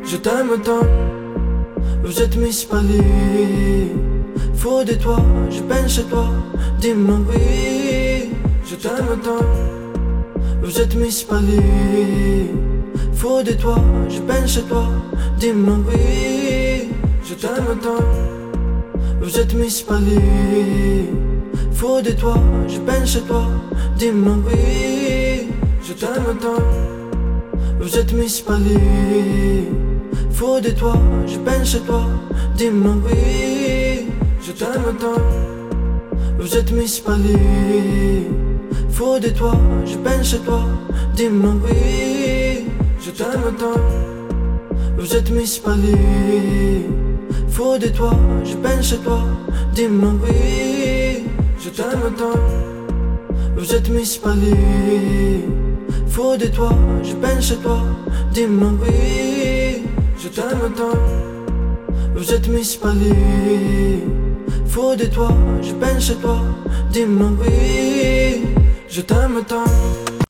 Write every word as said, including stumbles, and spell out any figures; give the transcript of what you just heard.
je t'aime tant, vous êtes Miss Paris. Faux de toi, je peine chez toi, dis-moi oui. Je t'aime tant, vous êtes Miss Paris. Faux de toi, je peine chez toi, dis-moi oui. Je t'aime tant, vous êtes Miss Paris. Faux de toi, je peine chez toi, dis-moi oui. Je t'aime tant, vous êtes Miss Paris. Faux de toi, je peine chez toi, dis-moi oui. Je t'aime tant, vous êtes Miss Paris. Faux de toi, je peine chez toi, dis-moi oui. Je t'aime tant, vous êtes Miss Paris. Faux de toi, je peine chez toi, dis-moi oui. Je t'aime tant, vous êtes Miss Paris. Faux de toi, je peine chez toi, dis-moi oui. Je t'aime tant, vous êtes Miss Paris. Faux de toi, je peine chez toi, dis-moi oui. Je t'aime tant.